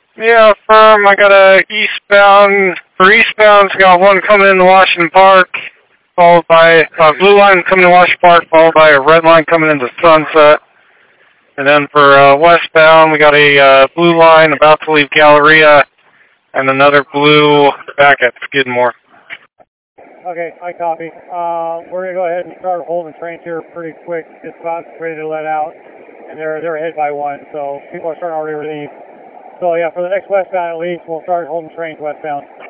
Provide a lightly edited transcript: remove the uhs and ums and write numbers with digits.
Yeah, firm. I got a eastbound. For eastbound, got one coming into Washington Park, followed by a blue line coming to Washington Park, followed by a red line coming into Sunset. And then for westbound, we got a blue line about to leave Galleria, and another blue back at Skidmore. Okay, I copy. We're going to go ahead and start holding trains here pretty quick. It's about ready to let out, and they're ahead by one, so people are starting to already relieve. So yeah, for the next westbound at least, we'll start holding trains westbound.